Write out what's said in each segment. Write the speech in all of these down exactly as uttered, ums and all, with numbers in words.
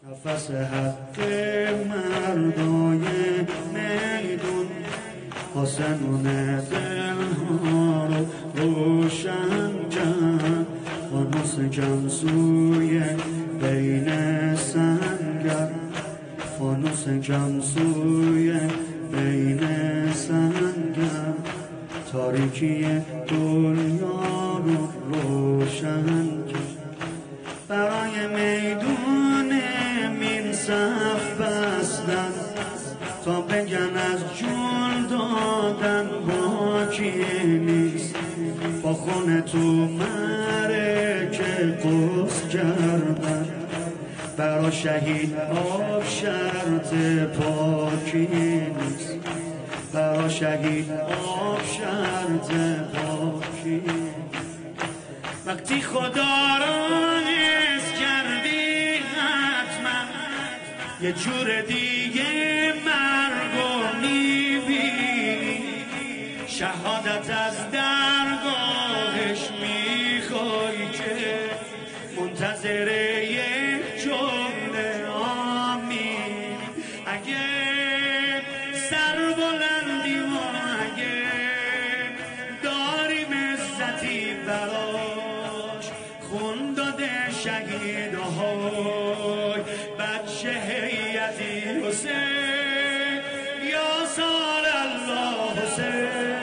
نفس حق مردای میدون حسنون دلها رو روشن کرد. فانوس جمسوی بین سنگر، فانوس جمسوی بین سنگر، تاریکی دنیا رو روشن کرد. برای میدون مین صف بستن تا بگن از جون دادن باکی نیست. با خون تو مرکه قصد کردن، برا شهید آب شرط پاکی نیست. برا شهید آب شرط پاکی نیست. وقتی خدا را حس کردی حتما یه جور دیگه مرگو میبینی. شهادت از درگاهش میخوای که منتظر یک جمله آمین. اگه سر بلندی و اگه داریم عزتی براش خون داده شهیدهای بچه هیئتی حسین یا سال الله حسین.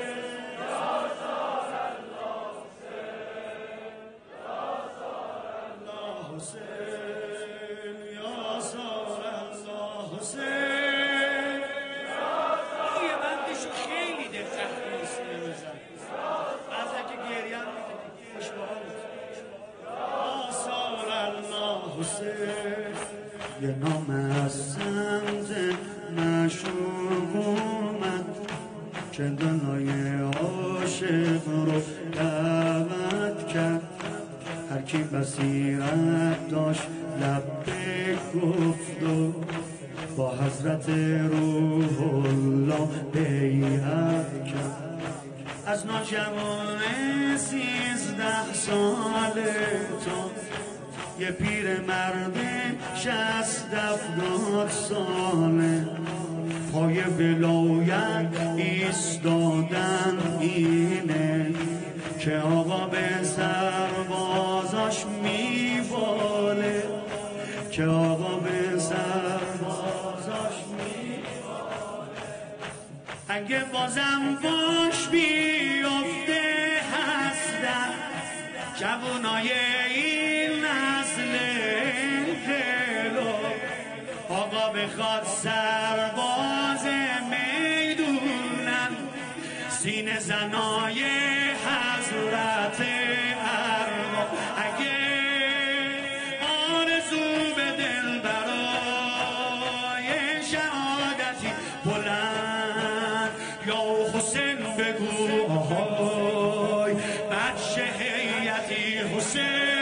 یه نام از سمت مشوق اومد که دنای عاشق رو دعوت کرد. هر کی بصیرت داشت لبیک گفت و با حضرت روح الله بیعت کرد. از نوجوان سیزده ساله تا یه پیر مرد شصت هفتاد ساله پای ولایت ایستادن اینه که آقا به سربازاش میباله، که آقا به سربازاش میباله. اگه بازم باش بیفته هستن جوانای این نسل دلو، آقا بخواد سرباز میدونن سینه زنای حضرت ارواح. اگه آرزو به دل برای شهادتی بلند یا حسین بگو آهای بچه هیئتی حسین.